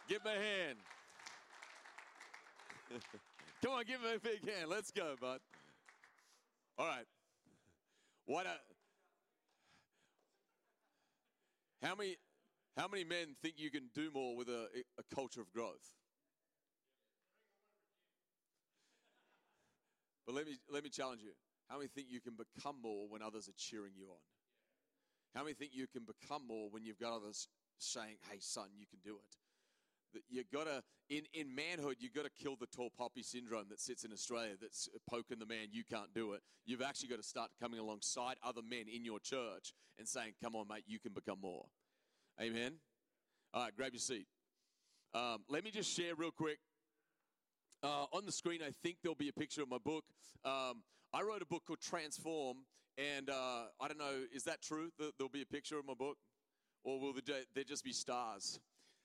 Give him a hand. Come on, give him a big hand. Let's go, bud. All right. How many men think you can do more with a culture of growth? But let me challenge you. How many think you can become more when others are cheering you on? How many think you can become more when you've got others saying, hey, son, you can do it? That you gotta, in manhood, you've got to kill the tall poppy syndrome that sits in Australia that's poking the man, you can't do it. You've actually got to start coming alongside other men in your church and saying, come on, mate, you can become more. Amen? All right, grab your seat. Let me just share real quick. On the screen, I think there'll be a picture of my book. I wrote a book called Transform, and I don't know, is that true? There'll be a picture of my book? Or will there just be stars?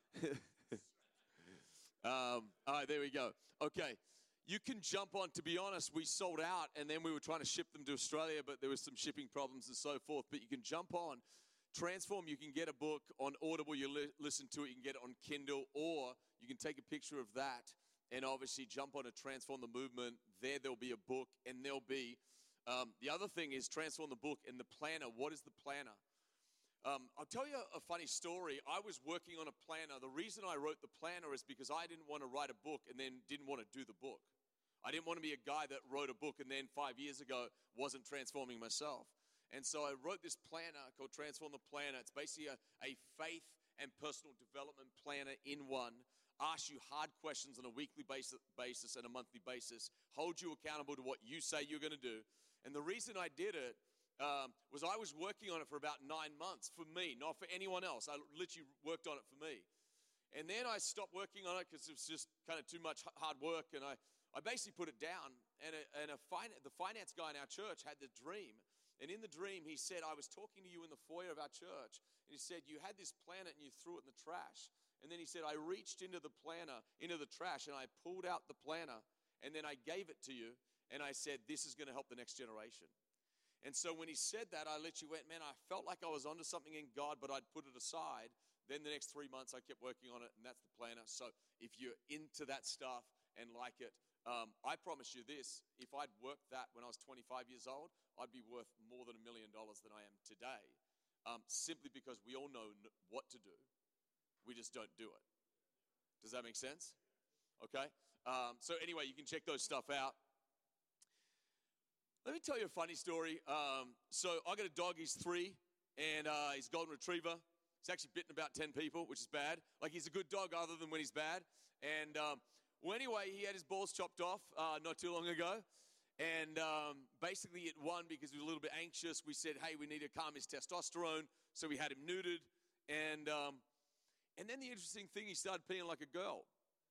All right, there we go. Okay, you can jump on. To be honest, we sold out, and then we were trying to ship them to Australia, but there was some shipping problems and so forth. But you can jump on. Transform, you can get a book on Audible, you listen to it, you can get it on Kindle, or you can take a picture of that and obviously jump on to Transform the Movement. There'll be a book, and there'll be, the other thing is Transform the book and the planner. What is the planner? I'll tell you a funny story. I was working on a planner. The reason I wrote the planner is because I didn't want to write a book and then didn't want to do the book. I didn't want to be a guy that wrote a book and then 5 years ago wasn't transforming myself. And so I wrote this planner called Transform the Planner. It's basically a faith and personal development planner in one. Asks you hard questions on a weekly basis and a monthly basis. Hold you accountable to what you say you're going to do. And the reason I did it was I was working on it for about 9 months for me, not for anyone else. I literally worked on it for me. And then I stopped working on it because it was just kind of too much hard work. And I basically put it down. And the finance guy in our church had the dream. And in the dream, he said, I was talking to you in the foyer of our church. And he said, you had this planner and you threw it in the trash. And then he said, I reached into the planner, into the trash, and I pulled out the planner. And then I gave it to you. And I said, this is going to help the next generation. And so when he said that, I literally went, man, I felt like I was onto something in God, but I'd put it aside. Then the next 3 months, I kept working on it, and that's the planner. So if you're into that stuff and like it, I promise you this, if I'd worked that when I was 25 years old, I'd be worth more than $1 million than I am today, simply because we all know what to do. We just don't do it. Does that make sense? Okay. So anyway, you can check those stuff out. Let me tell you a funny story. So I got a dog, he's 3, and he's a golden retriever. He's actually bitten about 10 people, which is bad. Like, he's a good dog other than when he's bad. And well, anyway, he had his balls chopped off not too long ago. And basically it won because he was a little bit anxious. We said, hey, we need to calm his testosterone. So we had him neutered. And then the interesting thing, he started peeing like a girl.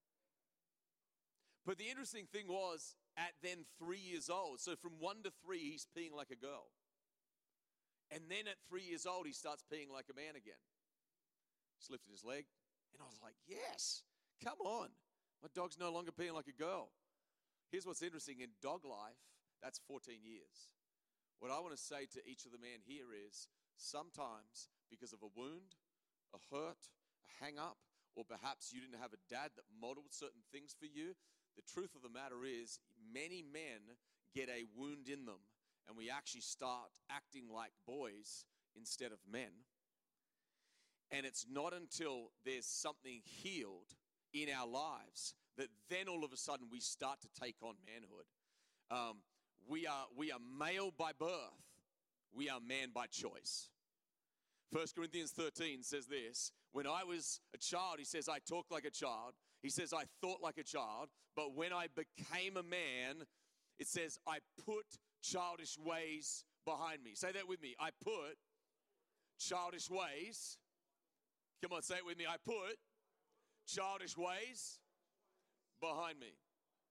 But the interesting thing was, at then 3 years old, so from 1 to 3, he's peeing like a girl. And then at 3 years old, he starts peeing like a man again. Just lifted his leg. And I was like, yes, come on. My dog's no longer peeing like a girl. Here's what's interesting. In dog life, that's 14 years. What I want to say to each of the men here is, sometimes because of a wound, a hurt, a hang-up, or perhaps you didn't have a dad that modeled certain things for you, the truth of the matter is, many men get a wound in them, and we actually start acting like boys instead of men. And it's not until there's something healed in our lives that then all of a sudden we start to take on manhood. We are male by birth. We are man by choice. 1 Corinthians 13 says this, when I was a child, he says, I talked like a child. He says, I thought like a child, but when I became a man, it says, I put childish ways behind me. Say that with me. I put childish ways. Come on, say it with me. I put childish ways behind me.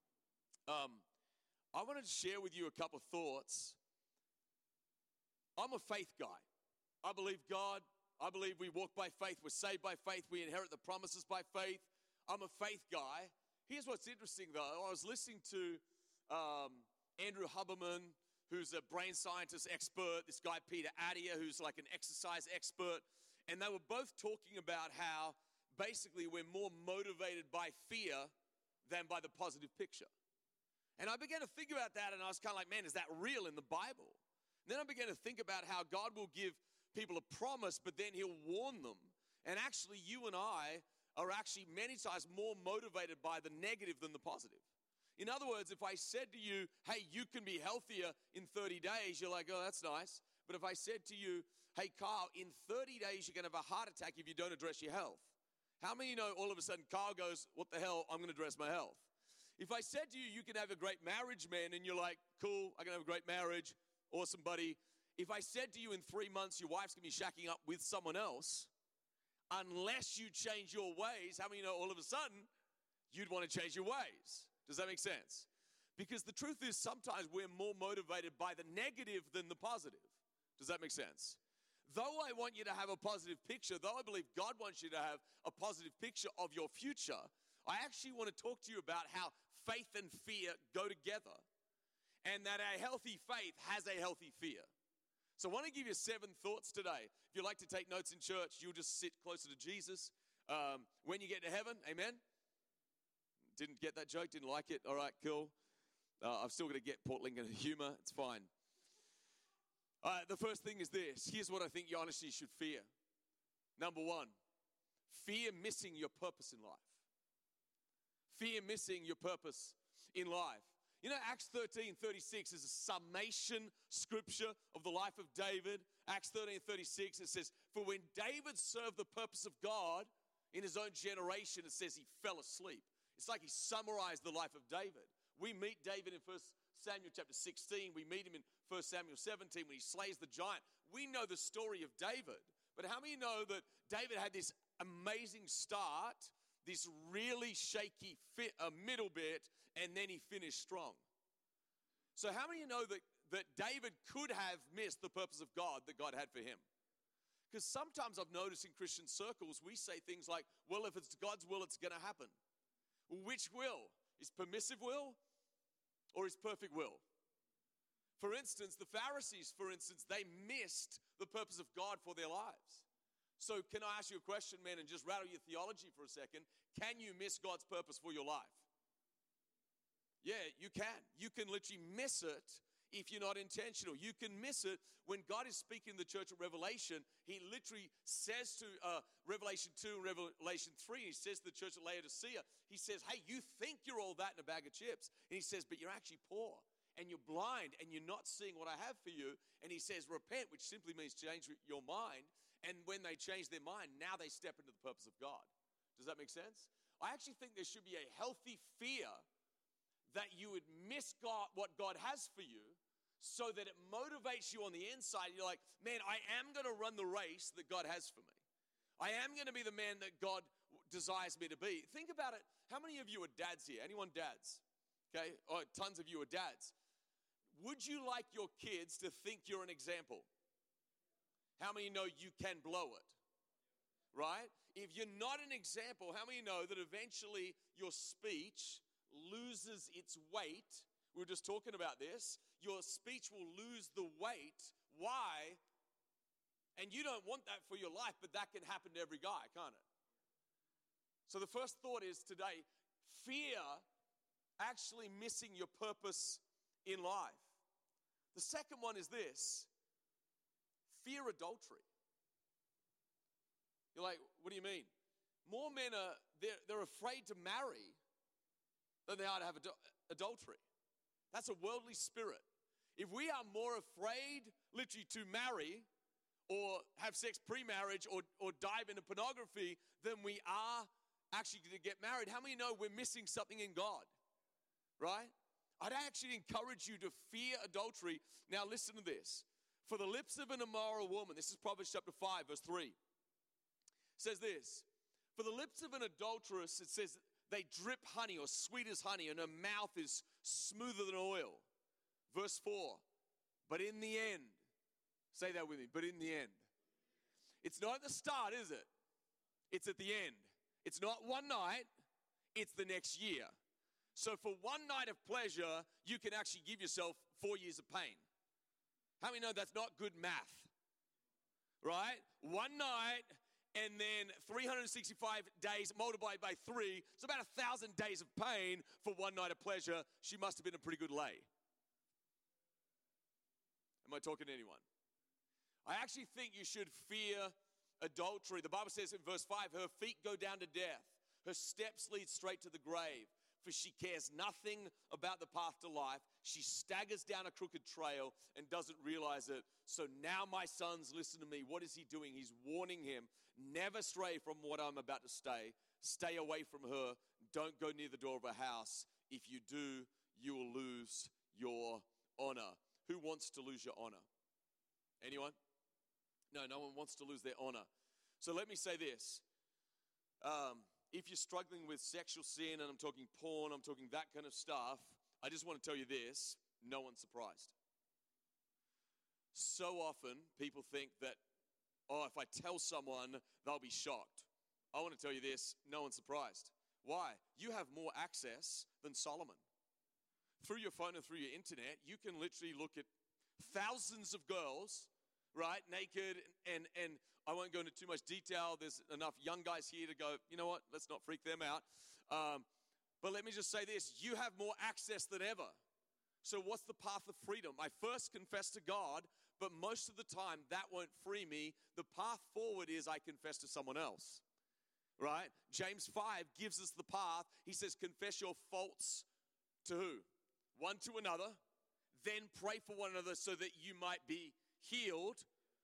I wanted to share with you a couple of thoughts. I'm a faith guy. I believe God. I believe we walk by faith. We're saved by faith. We inherit the promises by faith. I'm a faith guy. Here's what's interesting, though. I was listening to Andrew Huberman, who's a brain scientist expert, this guy Peter Attia, who's like an exercise expert, and they were both talking about how basically we're more motivated by fear than by the positive picture. And I began to think about that, and I was kind of like, man, is that real in the Bible? And then I began to think about how God will give people a promise, but then he'll warn them. And actually, you and I are actually many times more motivated by the negative than the positive. In other words, if I said to you, hey, you can be healthier in 30 days, you're like, oh, that's nice. But if I said to you, hey, Carl, in 30 days, you're going to have a heart attack if you don't address your health. How many of you know all of a sudden Carl goes, what the hell, I'm going to address my health? If I said to you, you can have a great marriage, man, and you're like, cool, I can have a great marriage, awesome, buddy. If I said to you in 3 months, your wife's going to be shacking up with someone else, unless you change your ways, how many of you know all of a sudden you'd want to change your ways? Does that make sense? Because the truth is sometimes we're more motivated by the negative than the positive. Does that make sense? Though I want you to have a positive picture, though I believe God wants you to have a positive picture of your future, I actually want to talk to you about how faith and fear go together, and that a healthy faith has a healthy fear. So I want to give you 7 thoughts today. If you like to take notes in church, you'll just sit closer to Jesus. When you get to heaven, amen? Didn't get that joke, didn't like it. All right, cool. I've still got to get Port Lincoln humor. It's fine. The first thing is this. Here's what I think you honestly should fear. Number 1, fear missing your purpose in life. Fear missing your purpose in life. You know, Acts 13:36 is a summation scripture of the life of David. Acts 13:36, it says, for when David served the purpose of God in his own generation, it says he fell asleep. It's like he summarized the life of David. We meet David in 1 Samuel chapter 16. We meet him in 1 Samuel 17 when he slays the giant. We know the story of David. But how many know that David had this amazing start, this really shaky middle bit, and then he finished strong? So how many of you know that David could have missed the purpose of God that God had for him? Because sometimes I've noticed in Christian circles, we say things like, well, if it's God's will, it's going to happen. Which will? Is permissive will or is perfect will? For instance, the Pharisees, they missed the purpose of God for their lives. So can I ask you a question, man, and just rattle your theology for a second? Can you miss God's purpose for your life? Yeah, you can. You can literally miss it if you're not intentional. You can miss it when God is speaking to the church of Revelation. He literally says to Revelation 2 and Revelation 3, he says to the church of Laodicea, he says, hey, you think you're all that in a bag of chips. And he says, but you're actually poor and you're blind and you're not seeing what I have for you. And he says, repent, which simply means change your mind. And when they change their mind, now they step into the purpose of God. Does that make sense? I actually think there should be a healthy fear that you would miss God, what God has for you, so that it motivates you on the inside. You're like, man, I am going to run the race that God has for me. I am going to be the man that God desires me to be. Think about it. How many of you are dads here? Anyone dads? Okay, oh, tons of you are dads. Would you like your kids to think you're an example? How many know you can blow it? Right? If you're not an example, how many know that eventually your speech loses its weight? We were just talking about this. Your speech will lose the weight. Why? And you don't want that for your life, but that can happen to every guy, can't it? So the first thought is today, fear actually missing your purpose in life. The second one is this, fear adultery. You're like, what do you mean? More men they're afraid to marry than they are to have adultery. That's a worldly spirit. If we are more afraid literally to marry or have sex pre-marriage or dive into pornography than we are actually to get married, how many know we're missing something in God? Right? I'd actually encourage you to fear adultery. Now listen to this. For the lips of an immoral woman, this is Proverbs chapter 5, verse 3. It says this, for the lips of an adulteress, it says, they drip honey or sweet as honey, and her mouth is smoother than oil. Verse 4, but in the end, say that with me, but in the end. It's not at the start, is it? It's at the end. It's not one night, it's the next year. So for one night of pleasure, you can actually give yourself 4 years of pain. How many know that's not good math? Right? One night and then 365 days multiplied by 3, it's about 1,000 days of pain for one night of pleasure. She must have been a pretty good lay. Am I talking to anyone? I actually think you should fear adultery. The Bible says in verse 5, her feet go down to death. Her steps lead straight to the grave. For she cares nothing about the path to life. She staggers down a crooked trail and doesn't realize it. So now, my sons, listen to me. What is he doing? He's warning him. Never stray from what I'm about to say. Stay away from her. Don't go near the door of her house. If you do, you will lose your honor. Who wants to lose your honor? Anyone? No one wants to lose their honor. So let me say this. If you're struggling with sexual sin, and I'm talking porn, I'm talking that kind of stuff, I just want to tell you this, no one's surprised. So often, people think that, if I tell someone, they'll be shocked. I want to tell you this, no one's surprised. Why? You have more access than Solomon. Through your phone and through your internet, you can literally look at thousands of girls, right, naked, and I won't go into too much detail. There's enough young guys here to go, you know what, let's not freak them out. But let me just say this, you have more access than ever. So what's the path of freedom? I first confess to God, but most of the time that won't free me. The path forward is I confess to someone else, right? James 5 gives us the path. He says, confess your faults to who? One to another, then pray for one another so that you might be healed.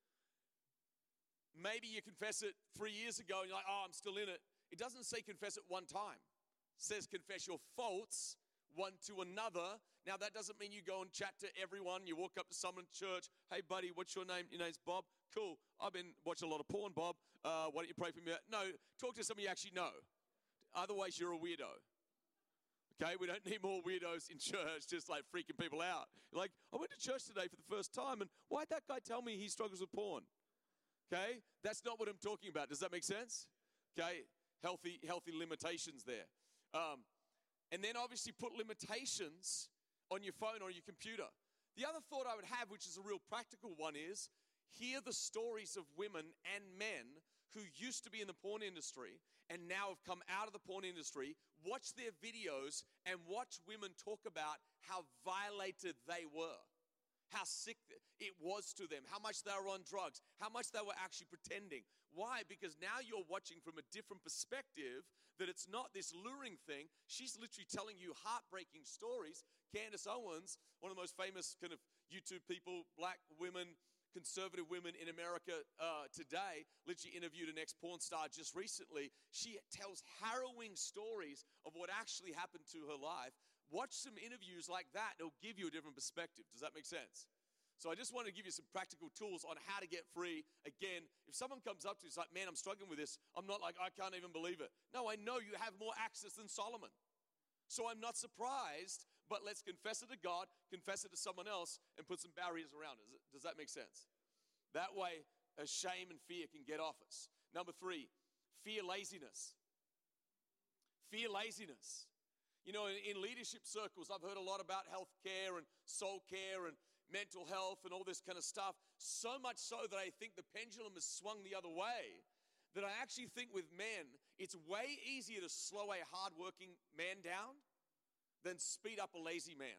Maybe you confess it 3 years ago and you're like, I'm still in it. It doesn't say confess it one time. It says confess your faults one to another. Now, that doesn't mean you go and chat to everyone. You walk up to someone in church. Hey, buddy, what's your name? Your name's Bob. Cool. I've been watching a lot of porn, Bob. Why don't you pray for me? No, talk to someone you actually know. Otherwise, you're a weirdo. Okay, we don't need more weirdos in church just like freaking people out. You're like, I went to church today for the first time, and why'd that guy tell me he struggles with porn? Okay, that's not what I'm talking about. Does that make sense? Okay, healthy limitations there. And then obviously put limitations on your phone or your computer. The other thought I would have, which is a real practical one, is hear the stories of women and men who used to be in the porn industry and now have come out of the porn industry. Watch their videos and watch women talk about how violated they were, how sick it was to them, how much they were on drugs, how much they were actually pretending. Why? Because now you're watching from a different perspective, that it's not this luring thing. She's literally telling you heartbreaking stories. Candace Owens, one of the most famous kind of YouTube people, black women, conservative women in America today, literally interviewed an ex-porn star just recently. She tells harrowing stories of what actually happened to her life. Watch some interviews like that. It'll give you a different perspective. Does that make sense? So I just wanted to give you some practical tools on how to get free. Again, if someone comes up to you, it's like, man, I'm struggling with this. I'm not like, I can't even believe it. No, I know you have more access than Solomon. So I'm not surprised, but let's confess it to God, confess it to someone else, and put some barriers around it. Does that make sense? That way, shame and fear can get off us. Number 3, fear laziness. Fear laziness. You know, in leadership circles, I've heard a lot about healthcare and soul care and mental health and all this kind of stuff. So much so that I think the pendulum has swung the other way. That I actually think with men, it's way easier to slow a hardworking man down than speed up a lazy man.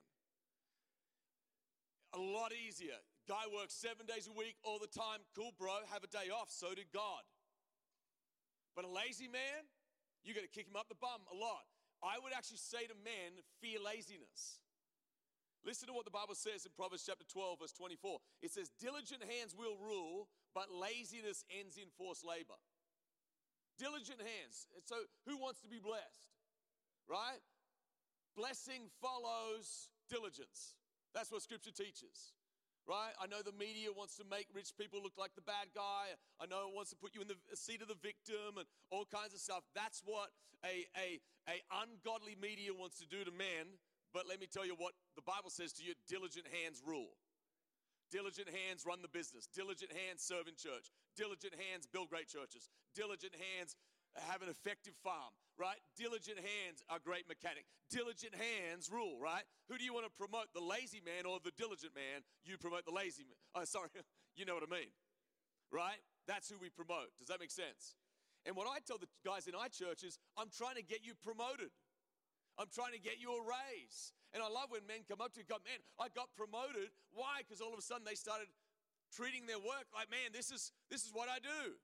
A lot easier. Guy works 7 days a week all the time. Cool, bro. Have a day off. So did God. But a lazy man, you got to kick him up the bum a lot. I would actually say to men, fear laziness. Listen to what the Bible says in Proverbs chapter 12, verse 24. It says, diligent hands will rule, but laziness ends in forced labor. Diligent hands. And so who wants to be blessed? Right? Blessing follows diligence. That's what Scripture teaches. Right? I know the media wants to make rich people look like the bad guy. I know it wants to put you in the seat of the victim and all kinds of stuff. That's what a ungodly media wants to do to men. But let me tell you what the Bible says to you, diligent hands rule. Diligent hands run the business. Diligent hands serve in church. Diligent hands build great churches. Diligent hands have an effective farm, right? Diligent hands are great mechanic. Diligent hands rule, right? Who do you want to promote, the lazy man or the diligent man? You promote the lazy man. Oh, sorry, you know what I mean, right? That's who we promote. Does that make sense? And what I tell the guys in our church is, I'm trying to get you promoted. I'm trying to get you a raise. And I love when men come up to you and go, man, I got promoted. Why? Because all of a sudden they started treating their work like, man, this is what I do.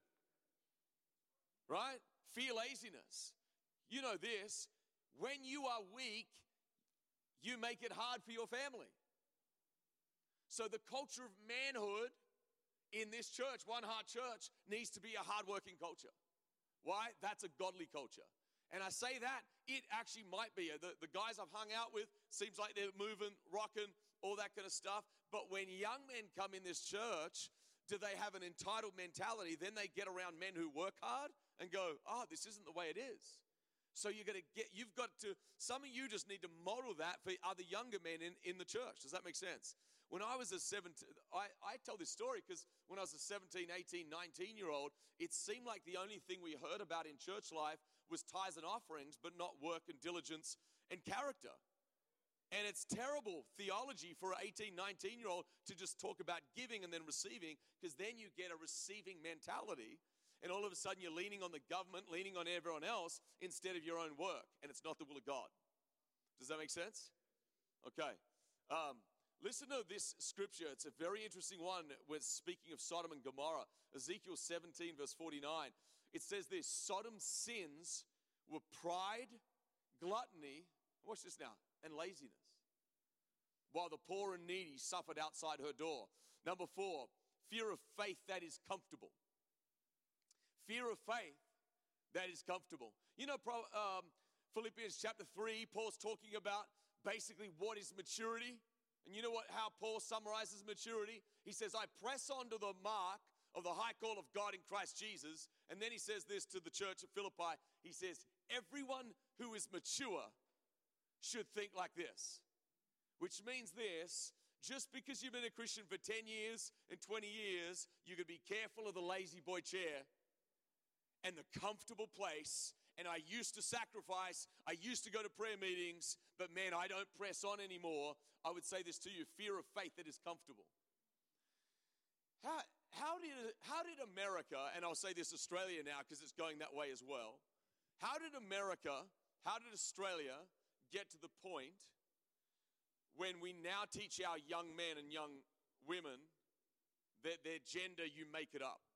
Right? Fear laziness. You know this. When you are weak, you make it hard for your family. So the culture of manhood in this church, One Heart Church, needs to be a hardworking culture. Why? That's a godly culture. And I say that, it actually might be. The guys I've hung out with, seems like they're moving, rocking, all that kind of stuff. But when young men come in this church, do they have an entitled mentality? Then they get around men who work hard and go, oh, this isn't the way it is. So you've got to, some of you just need to model that for other younger men in the church. Does that make sense? When I was a 17, I tell this story because when I was a 17, 18, 19-year-old, it seemed like the only thing we heard about in church life was tithes and offerings, but not work and diligence and character. And it's terrible theology for an 18, 19-year-old to just talk about giving and then receiving, because then you get a receiving mentality, and all of a sudden you're leaning on the government, leaning on everyone else instead of your own work, and it's not the will of God. Does that make sense? Okay. Listen to this scripture. It's a very interesting one. We're speaking of Sodom and Gomorrah. Ezekiel 17, verse 49. It says this: Sodom's sins were pride, gluttony, watch this now, and laziness, while the poor and needy suffered outside her door. Number 4, fear of faith that is comfortable. Fear of faith that is comfortable. You know, Philippians chapter 3, Paul's talking about basically what is maturity. And you know how Paul summarizes maturity? He says, I press on to the mark of the high call of God in Christ Jesus. And then he says this to the church at Philippi. He says, everyone who is mature should think like this. Which means this: just because you've been a Christian for 10 years and 20 years, you can be careful of the lazy boy chair and the comfortable place. And I used to sacrifice, I used to go to prayer meetings, but man, I don't press on anymore. I would say this to you: fear of faith that is comfortable. How did America, and I'll say this Australia now because it's going that way as well, how did Australia get to the point when we now teach our young men and young women that their gender, you make it up?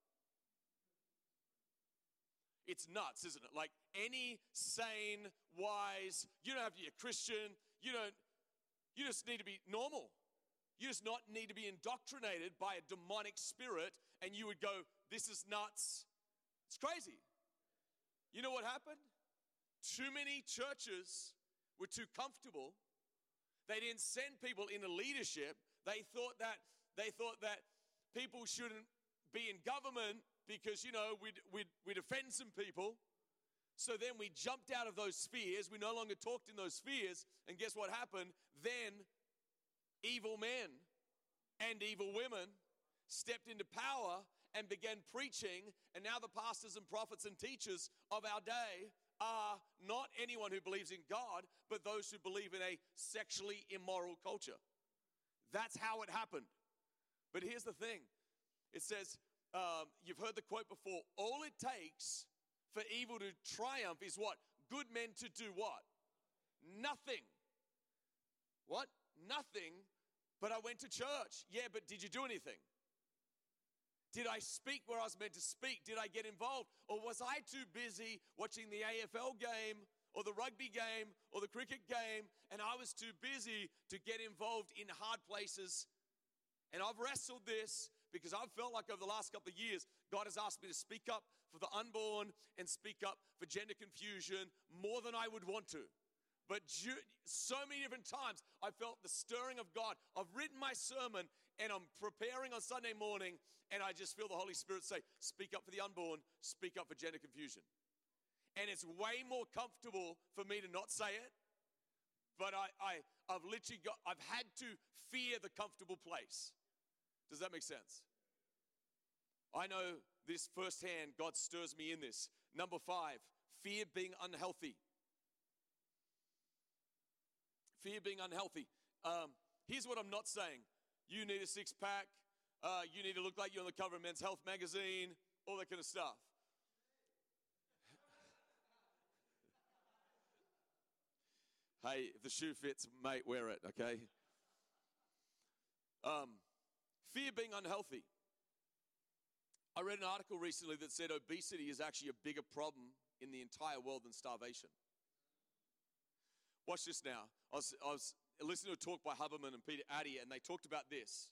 It's nuts, isn't it? Like, any sane, wise, you don't have to be a Christian, you just need to be normal. You just not need to be indoctrinated by a demonic spirit, and you would go, this is nuts. It's crazy. You know what happened? Too many churches were too comfortable. They didn't send people into leadership. They thought that people shouldn't be in government because, we'd offend some people. So then we jumped out of those spheres. We no longer talked in those spheres. And guess what happened? Then evil men and evil women stepped into power and began preaching. And now the pastors and prophets and teachers of our day are not anyone who believes in God, but those who believe in a sexually immoral culture. That's how it happened. But here's the thing. It says, you've heard the quote before, all it takes for evil to triumph is what? Good men to do what? Nothing. What? Nothing. But I went to church. Yeah, but did you do anything? Did I speak where I was meant to speak? Did I get involved? Or was I too busy watching the AFL game or the rugby game or the cricket game, and I was too busy to get involved in hard places? And I've wrestled this because I've felt like over the last couple of years, God has asked me to speak up for the unborn and speak up for gender confusion more than I would want to. But so many different times, I felt the stirring of God. I've written my sermon, and I'm preparing on Sunday morning, and I just feel the Holy Spirit say, speak up for the unborn, speak up for gender confusion. And it's way more comfortable for me to not say it, but I've had to fear the comfortable place. Does that make sense? I know this firsthand. God stirs me in this. Number 5, fear being unhealthy. Fear being unhealthy. Here's what I'm not saying. You need a six-pack. You need to look like you're on the cover of Men's Health magazine. All that kind of stuff. Hey, if the shoe fits, mate, wear it, okay? Fear being unhealthy. I read an article recently that said obesity is actually a bigger problem in the entire world than starvation. Watch this now. I was listening to a talk by Huberman and Peter Addy, and they talked about this.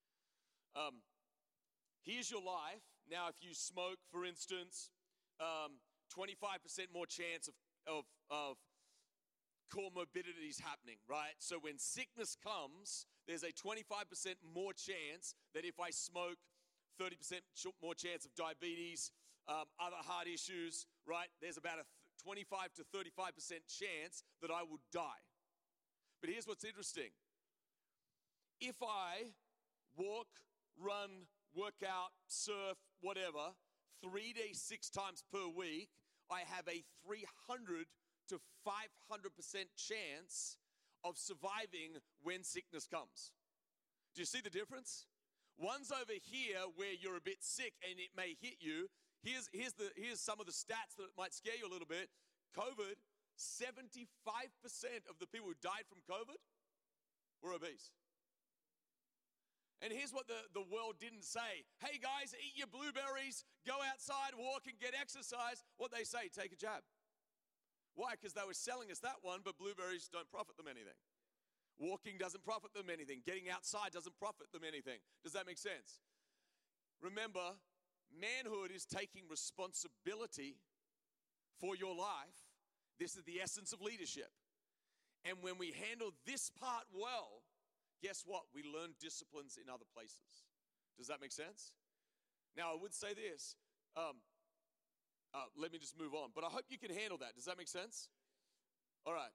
Here's your life. Now, if you smoke, for instance, 25% more chance of comorbidities happening, right? So when sickness comes, there's a 25% more chance that if I smoke, 30% more chance of diabetes, other heart issues, right? There's about a 25 to 35% chance that I would die. But here's what's interesting. If I walk, run, work out, surf, whatever, 3 days, 6 times per week, I have a 300 to 500% chance of surviving when sickness comes. Do you see the difference? One's over here where you're a bit sick and it may hit you. Here's some of the stats that might scare you a little bit. COVID, 75% of the people who died from COVID were obese. And here's what the world didn't say. Hey guys, eat your blueberries, go outside, walk and get exercise. What they say, take a jab. Why? Because they were selling us that one, but blueberries don't profit them anything. Walking doesn't profit them anything. Getting outside doesn't profit them anything. Does that make sense? Remember, manhood is taking responsibility for your life. This is the essence of leadership. And when we handle this part well, guess what? We learn disciplines in other places. Does that make sense? Now, I would say this. Let me just move on. But I hope you can handle that. Does that make sense? All right.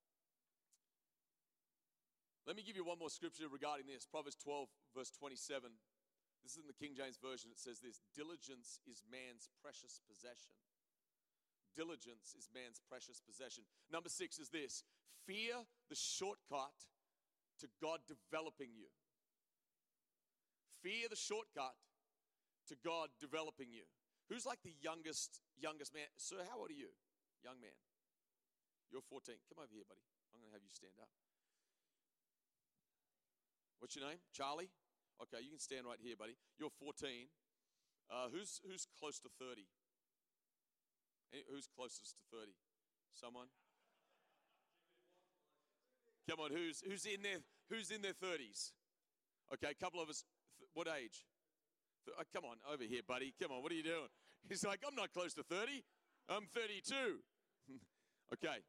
Let me give you one more scripture regarding this. Proverbs 12, verse 27. This is in the King James Version. It says this: diligence is man's precious possession. Diligence is man's precious possession. Number 6 is this: fear the shortcut to God developing you. Fear the shortcut to God developing you. Who's like the youngest man? Sir, how old are you? Young man. You're 14. Come over here, buddy. I'm going to have you stand up. What's your name? Charlie? Okay, you can stand right here, buddy. You're 14. Who's close to 30? Who's closest to 30? Someone? Come on, who's in their 30s? Okay, a couple of us. What age? Come on, over here, buddy. Come on, what are you doing? He's like, I'm not close to 30. I'm 32. Okay.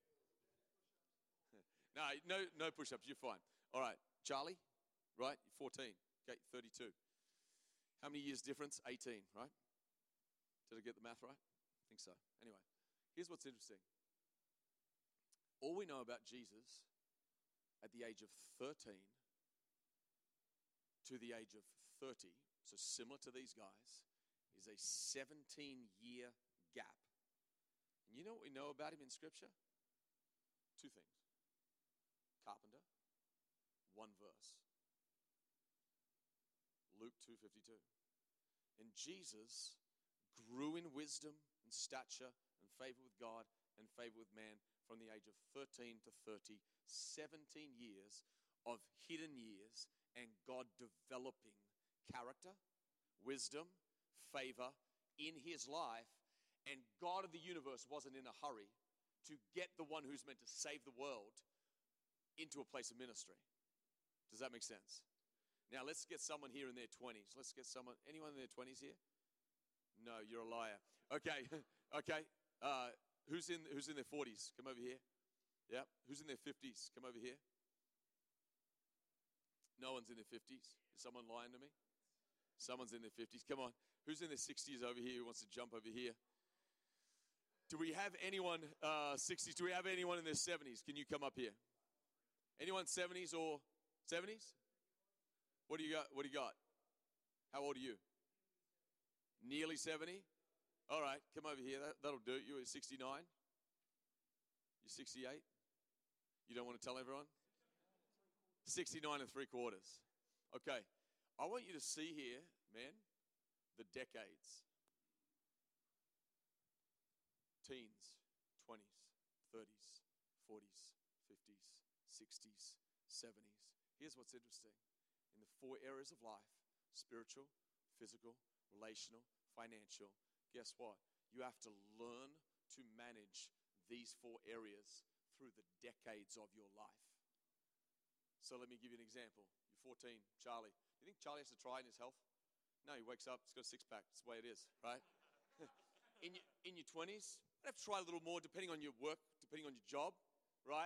No push-ups. You're fine. All right, Charlie, right? You're 14. Okay, 32. How many years difference? 18, right? Did I get the math right? I think so. Anyway, here's what's interesting. All we know about Jesus at the age of 13 to the age of 30, so similar to these guys, is a 17-year gap. And you know what we know about him in Scripture? 2 things. Carpenter, 1 verse. Luke 2:52. And Jesus grew in wisdom and stature and favor with God and favor with man from the age of 13 to 30, 17 years of hidden years and God developing character, wisdom, favor in his life. And God of the universe wasn't in a hurry to get the one who's meant to save the world into a place of ministry. Does that make sense? Now let's get someone here in their 20s. Let's get someone, anyone in their 20s here? No, you're a liar. Okay, okay. Who's in their 40s? Come over here. Yeah. Who's in their 50s? Come over here. No one's in their 50s. Is someone lying to me? Someone's in their 50s. Come on. Who's in their 60s over here who wants to jump over here? Do we have anyone 60s? Do we have anyone in their 70s? Can you come up here? Anyone 70s or 70s? What do you got? What do you got? How old are you? Nearly 70? All right, come over here. That'll do. You're 69? You're 68? You don't want to tell everyone? 69 3/4. Okay, I want you to see here, man, the decades. Teens, 20s, 30s, 40s, 60s, 70s. Here's what's interesting. In the 4 areas of life, spiritual, physical, relational, financial, guess what? You have to learn to manage these 4 areas through the decades of your life. So let me give you an example. You're 14, Charlie. You think Charlie has to try in his health? No, he wakes up, he's got a six-pack. That's the way it is, right? in your 20s, you have to try a little more depending on your work, depending on your job, right?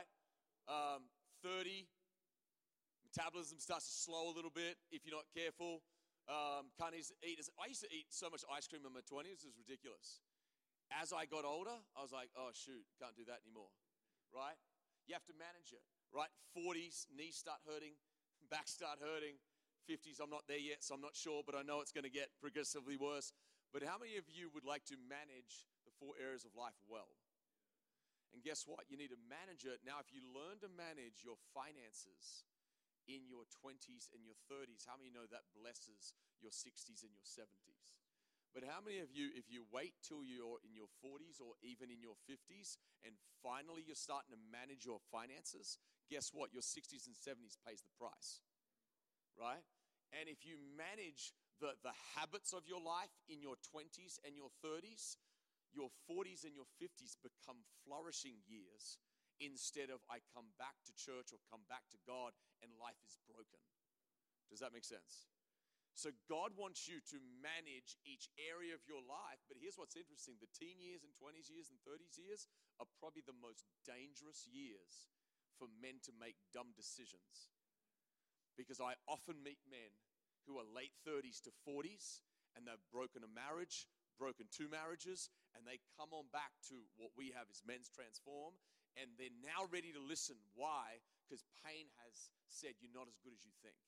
30, metabolism starts to slow a little bit if you're not careful. Can't eat. I used to eat so much ice cream in my 20s, it was ridiculous. As I got older, I was like, oh, shoot, can't do that anymore, right? You have to manage it, right? 40s, knees start hurting, back start hurting. 50s, I'm not there yet, so I'm not sure, but I know it's going to get progressively worse. But how many of you would like to manage the 4 areas of life well? And guess what? You need to manage it. Now, if you learn to manage your finances in your 20s and your 30s, how many know that blesses your 60s and your 70s? But how many of you, if you wait till you're in your 40s or even in your 50s and finally you're starting to manage your finances, guess what? Your 60s and 70s pays the price, right? And if you manage the habits of your life in your 20s and your 30s, your 40s and your 50s become flourishing years instead of I come back to church or come back to God and life is broken. Does that make sense? So God wants you to manage each area of your life, but here's what's interesting. The teen years and 20s years and 30s years are probably the most dangerous years for men to make dumb decisions. Because I often meet men who are late 30s to 40s and they've broken a marriage, broken 2 marriages, and they come on back to what we have as Men's Transform, and they're now ready to listen. Why? Because pain has said you're not as good as you think.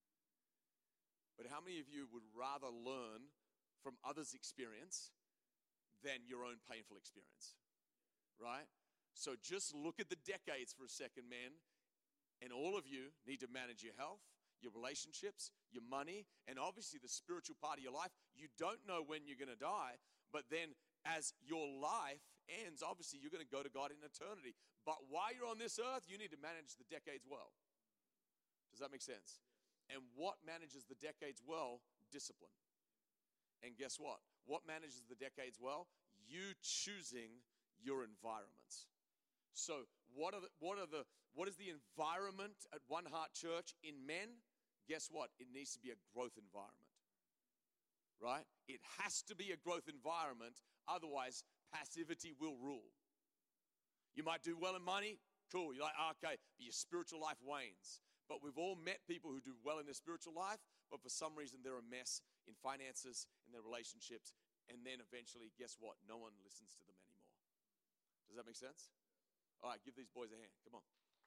But how many of you would rather learn from others' experience than your own painful experience? Right? So just look at the decades for a second, man. And all of you need to manage your health, your relationships, your money, and obviously the spiritual part of your life. You don't know when you're going to die, but then as your life ends, obviously you're going to go to God in eternity. But while you're on this earth, you need to manage the decades well. Does that make sense? And what manages the decades well? Discipline. And guess what? What manages the decades well? You choosing your environments. So what is the environment at One Heart Church in men? Guess what? It needs to be a growth environment, right? It has to be a growth environment. Otherwise, passivity will rule. You might do well in money. Cool. You're like, okay, but your spiritual life wanes. But we've all met people who do well in their spiritual life, but for some reason they're a mess in finances, in their relationships, and then eventually, guess what? No one listens to them anymore. Does that make sense? All right, give these boys a hand. Come on.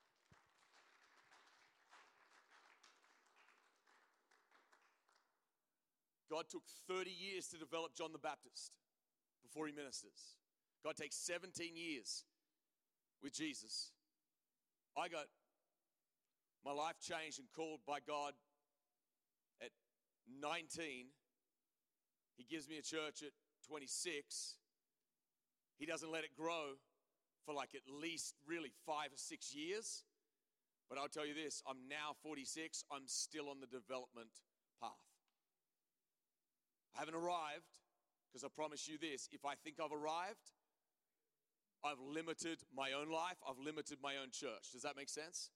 God took 30 years to develop John the Baptist before he ministers. God takes 17 years with Jesus. I got my life changed and called by God at 19. He gives me a church at 26. He doesn't let it grow for like at least really 5 or 6 years. But I'll tell you this, I'm now 46. I'm still on the development path. I haven't arrived, because I promise you this, if I think I've arrived, I've limited my own life, I've limited my own church. Does that make sense?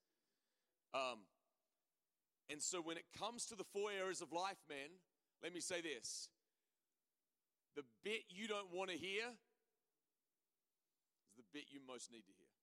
And so when it comes to the 4 areas of life, men, let me say this. The bit you don't want to hear is the bit you most need to hear.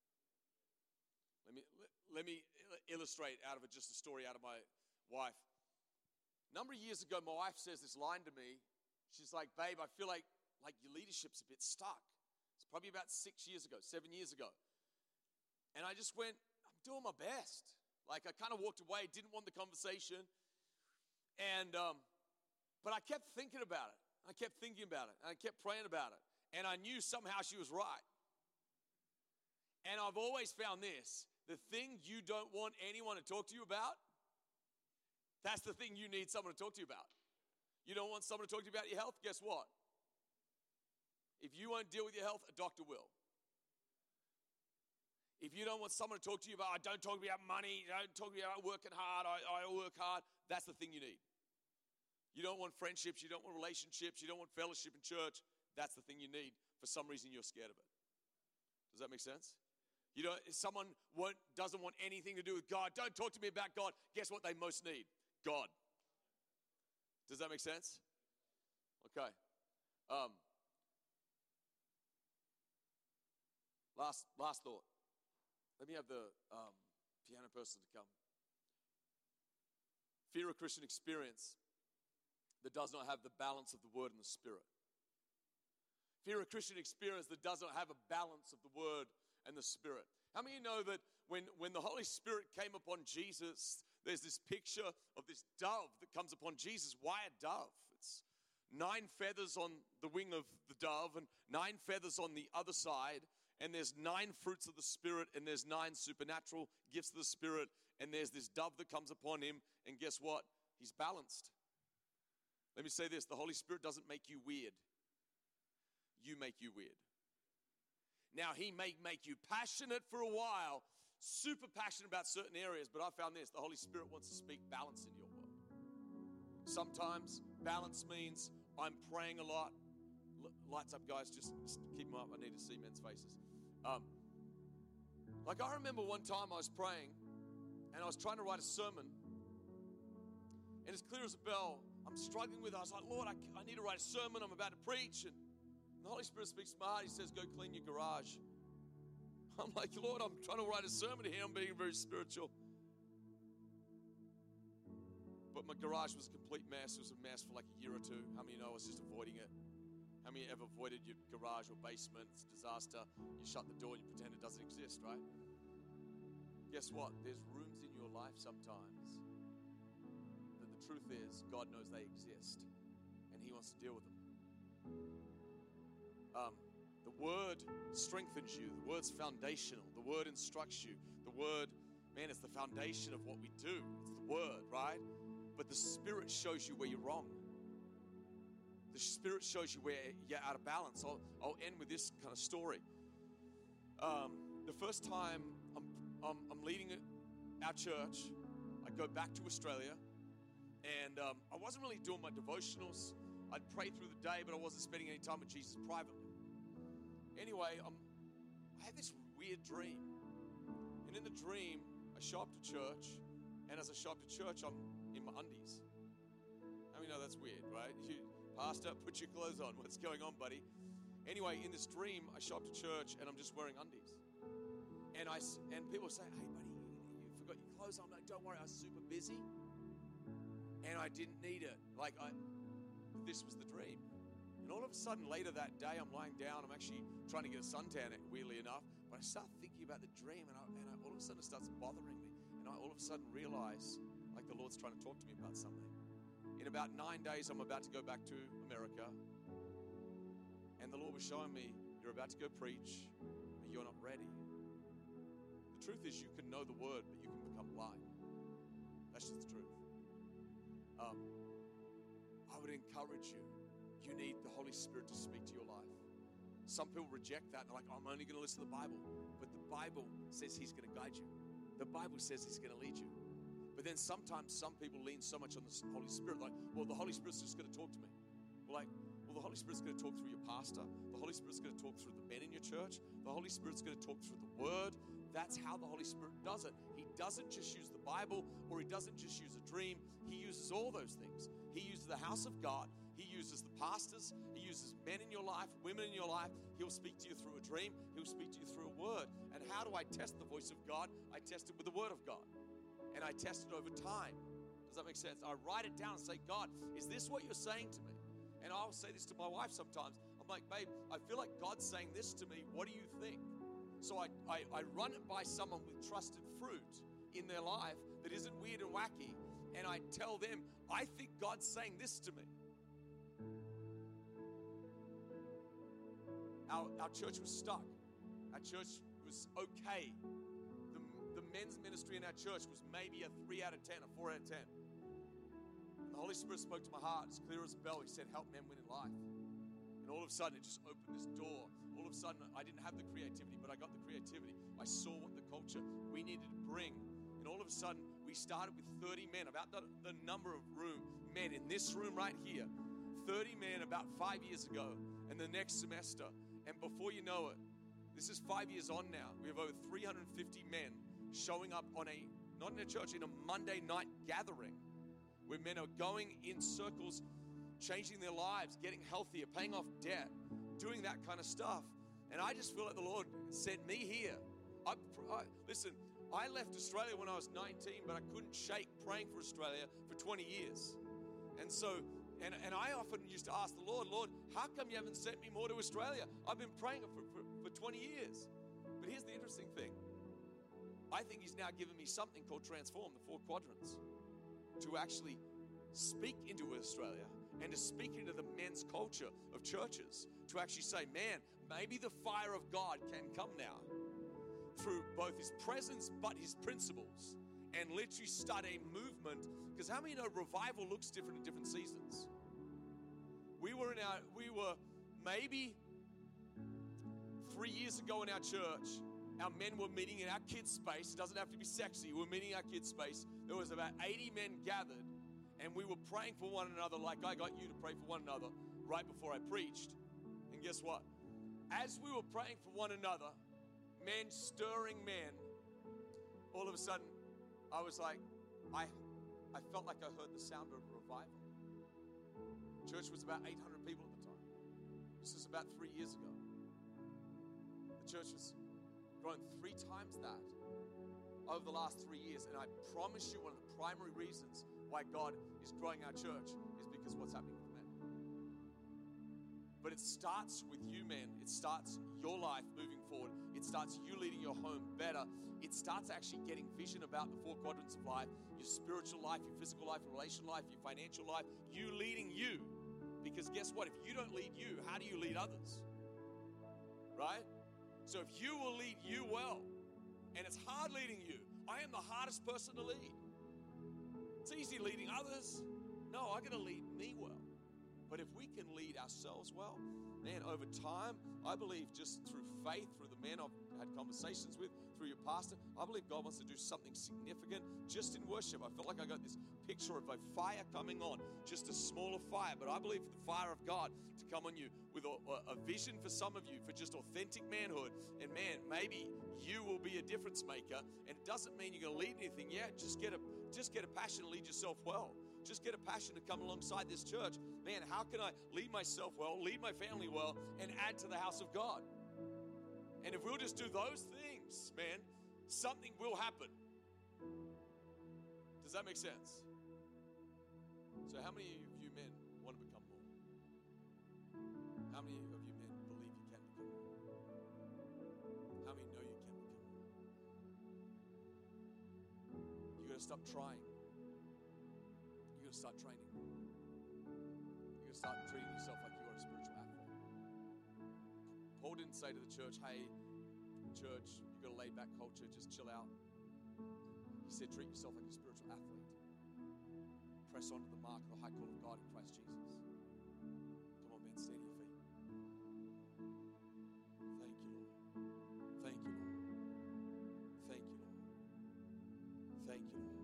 Let me illustrate out of it just a story out of my wife. A number of years ago, my wife says this line to me. She's like, babe, I feel like your leadership's a bit stuck. It's probably about 6 years ago, 7 years ago. And I just went, I'm doing my best. Like I kind of walked away, didn't want the conversation. And, but I kept thinking about it. I kept thinking about it. And I kept praying about it. And I knew somehow she was right. And I've always found this. The thing you don't want anyone to talk to you about, that's the thing you need someone to talk to you about. You don't want someone to talk to you about your health? Guess what? If you won't deal with your health, a doctor will. If you don't want someone to talk to you about, don't talk to me about money, don't talk to me about working hard, I work hard, that's the thing you need. You don't want friendships, you don't want relationships, you don't want fellowship in church, that's the thing you need. For some reason, you're scared of it. Does that make sense? You know, if someone doesn't want anything to do with God, don't talk to me about God, guess what they most need? God. Does that make sense? Okay. Last thought. Let me have the piano person to come. Fear a Christian experience that does not have the balance of the Word and the Spirit. Fear a Christian experience that does not have a balance of the Word and the Spirit. How many of you know that when the Holy Spirit came upon Jesus, there's this picture of this dove that comes upon Jesus? Why a dove? It's 9 feathers on the wing of the dove and 9 feathers on the other side. And there's 9 fruits of the Spirit, and there's 9 supernatural gifts of the Spirit, and there's this dove that comes upon him, and guess what? He's balanced. Let me say this, the Holy Spirit doesn't make you weird. You make you weird. Now, he may make you passionate for a while, super passionate about certain areas, but I found this, the Holy Spirit wants to speak balance in your world. Sometimes balance means I'm praying a lot. Lights up, guys, just keep them up. I need to see men's faces. Like I remember one time I was praying and I was trying to write a sermon, and as clear as a bell, I'm struggling with it. I was like, Lord, I need to write a sermon. I'm about to preach. And the Holy Spirit speaks to my heart. He says, go clean your garage. I'm like, Lord, I'm trying to write a sermon here. I'm being very spiritual. But my garage was a complete mess. It was a mess for like a year or two. How many know I was just avoiding it? How many ever avoided your garage or basement? It's a disaster. You shut the door and you pretend it doesn't exist, right? Guess what? There's rooms in your life sometimes that the truth is God knows they exist and He wants to deal with them. The Word strengthens you. The Word's foundational. The Word instructs you. The Word, man, it's the foundation of what we do. It's the Word, right? But the Spirit shows you where you're wrong. The Spirit shows you where you're out of balance. I'll end with this kind of story. The first time I'm leading our church, I go back to Australia, and I wasn't really doing my devotionals. I'd pray through the day, but I wasn't spending any time with Jesus privately. Anyway, I had this weird dream. And in the dream, I show up to church, and as I show up to church, I'm in my undies. I mean, no, that's weird, right? Pastor, put your clothes on. What's going on, buddy? Anyway, in this dream, I show up to church and I'm just wearing undies. And people say, hey, buddy, you forgot your clothes on. I'm like, don't worry, I was super busy. And I didn't need it. This was the dream. And all of a sudden, later that day, I'm lying down. I'm actually trying to get a suntan, weirdly enough. But I start thinking about the dream, and all of a sudden, it starts bothering me. And I all of a sudden realize, like the Lord's trying to talk to me about something. In about 9 days, I'm about to go back to America. And the Lord was showing me, you're about to go preach, but you're not ready. The truth is, you can know the Word, but you can become blind. That's just the truth. I would encourage you. You need the Holy Spirit to speak to your life. Some people reject that. They're like, I'm only going to listen to the Bible. But the Bible says He's going to guide you. The Bible says He's going to lead you. But then sometimes some people lean so much on the Holy Spirit, like, well, the Holy Spirit's just going to talk to me. Well, the Holy Spirit's going to talk through your pastor. The Holy Spirit's going to talk through the men in your church. The Holy Spirit's going to talk through the Word. That's how the Holy Spirit does it. He doesn't just use the Bible, or He doesn't just use a dream. He uses all those things. He uses the house of God. He uses the pastors. He uses men in your life, women in your life. He'll speak to you through a dream. He'll speak to you through a word. And how do I test the voice of God? I test it with the Word of God. And I test it over time. Does that make sense? I write it down and say, God, is this what you're saying to me? And I'll say this to my wife sometimes. I'm like, babe, I feel like God's saying this to me. What do you think? So I run it by someone with trusted fruit in their life that isn't weird and wacky. And I tell them, I think God's saying this to me. Our church was stuck. Our church was okay. The men's ministry in our church was maybe a 3 out of 10, a 4 out of 10. And the Holy Spirit spoke to my heart as clear as a bell. He said, help men win in life. And all of a sudden, it just opened this door. All of a sudden, I didn't have the creativity, but I got the creativity. I saw what the culture we needed to bring. And all of a sudden, we started with 30 men, about the number of men in this room right here. 30 men about 5 years ago, and the next semester. And before you know it, this is 5 years on now. We have over 350 men showing up not in a church, in a Monday night gathering where men are going in circles, changing their lives, getting healthier, paying off debt, doing that kind of stuff. And I just feel like the Lord sent me here. Listen, I left Australia when I was 19, but I couldn't shake praying for Australia for 20 years. And so, and I often used to ask the Lord, how come you haven't sent me more to Australia? I've been praying for 20 years. But here's the interesting thing. I think He's now given me something called Transform, the 4 quadrants, to actually speak into Australia and to speak into the men's culture of churches, to actually say, man, maybe the fire of God can come now through both His presence but His principles, and literally start a movement. Because how many know revival looks different in different seasons? We were maybe 3 years ago in our church, our men were meeting in our kids' space. It doesn't have to be sexy. We're meeting in our kids' space. There was about 80 men gathered, and we were praying for one another like I got you to pray for one another right before I preached. And guess what? As we were praying for one another, men stirring men, all of a sudden, I was like, I felt like I heard the sound of revival. Church was about 800 people at the time. This was about 3 years ago. The church has grown 3 times that over the last 3 years. And I promise you, one of the primary reasons why God is growing our church is because what's happening with men. But it starts with you, men. It starts your life moving forward. It starts you leading your home better. It starts actually getting vision about the 4 quadrants of life, your spiritual life, your physical life, your relational life, your financial life, you leading you. Because guess what? If you don't lead you, how do you lead others? Right? So if you will lead you well, and it's hard leading you. I am the hardest person to lead. It's easy leading others. No, I got to lead me well. But if we can lead ourselves well, man, over time, I believe just through faith, through the men I've had conversations with, through your pastor, I believe God wants to do something significant just in worship. I feel like I got this picture of a fire coming on, just a smaller fire. But I believe for the fire of God to come on you with a vision for some of you, for just authentic manhood. And man, maybe you will be a difference maker. And it doesn't mean you're going to lead anything yet. Just get a passion to lead yourself well. Just get a passion to come alongside this church. Man, how can I lead myself well, lead my family well, and add to the house of God? And if we'll just do those things, man, something will happen. Does that make sense? So how many of you men want to become more? How many of you men believe you can become more? How many know you can become more? You got to stop trying. You got to start training. You got to start treating yourself like you are a spiritual athlete. Paul didn't say to the church, hey, church, you've got a laid-back culture, just chill out. He said, treat yourself like a spiritual athlete. Press on to the mark of the high call of God in Christ Jesus. Come on, men, stand to your feet. Thank you, Lord. Thank you, Lord. Thank you, Lord. Thank you, Lord.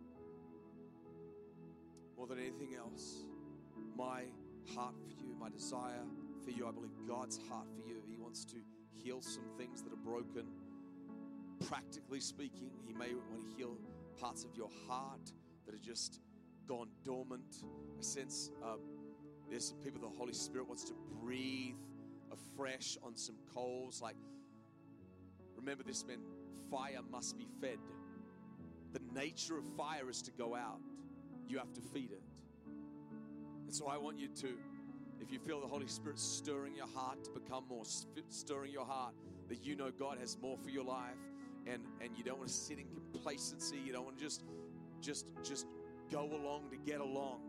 More than anything else, my heart for you, my desire for you, I believe God's heart for you, He wants to heal some things that are broken. Practically speaking, He may want to heal parts of your heart that are just gone dormant. I sense there's some people the Holy Spirit wants to breathe afresh on some coals. Like, remember this, man, fire must be fed. The nature of fire is to go out. You have to feed it. And so I want you to, if you feel the Holy Spirit stirring your heart to become more, stirring your heart, that you know God has more for your life, and you don't want to sit in complacency. You don't want to just go along to get along.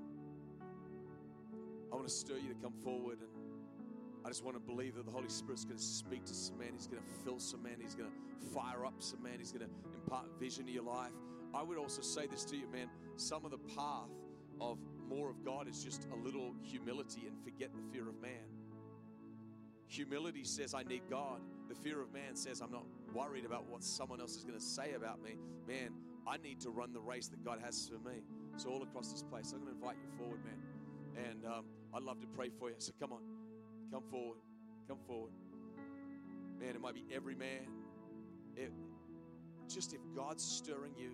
I want to stir you to come forward, and I just want to believe that the Holy Spirit's going to speak to some men. He's going to fill some men. He's going to fire up some men. He's going to impart vision to your life. I would also say this to you, man. Some of the path of more of God is just a little humility and forget the fear of man. Humility says, I need God. The fear of man says, I'm not worried about what someone else is going to say about me. Man, I need to run the race that God has for me. So all across this place, I'm going to invite you forward, man. And I'd love to pray for you. So come on, come forward, come forward. Man, it might be every man. Just if God's stirring you,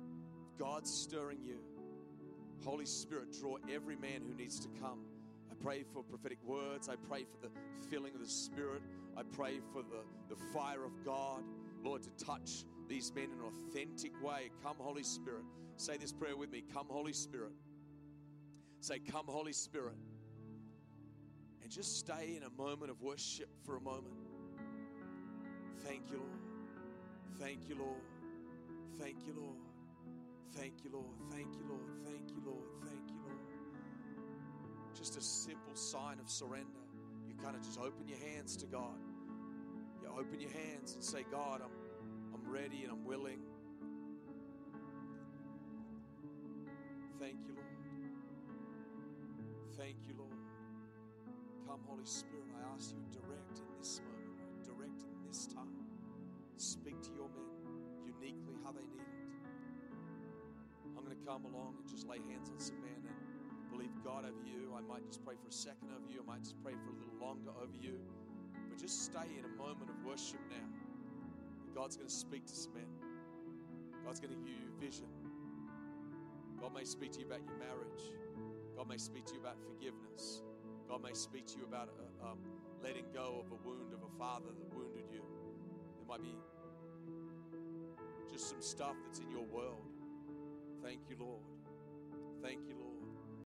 Holy Spirit, draw every man who needs to come. I pray for prophetic words. I pray for the filling of the Spirit. I pray for the fire of God, Lord, to touch these men in an authentic way. Come, Holy Spirit. Say this prayer with me. Come, Holy Spirit. Say, come, Holy Spirit. And just stay in a moment of worship for a moment. Thank you, Lord. Thank you, Lord. Thank you, Lord. Thank you, Lord. Thank you, Lord. Thank you, Lord. Thank you, Lord. Just a simple sign of surrender. You kind of just open your hands to God. You open your hands and say, God, I'm ready and I'm willing. Thank you, Lord. Thank you, Lord. Come, Holy Spirit, I ask you to direct in this moment, direct in this time. Speak to your men uniquely how they need it. I'm going to come along and just lay hands on some men and believe God over you. I might just pray for a second over you. I might just pray for a little longer over you. But just stay in a moment of worship now. God's going to speak to some men. God's going to give you vision. God may speak to you about your marriage. God may speak to you about forgiveness. God may speak to you about letting go of a wound of a father that wounded you. There might be just some stuff that's in your world. Thank you, Lord. Thank you, Lord.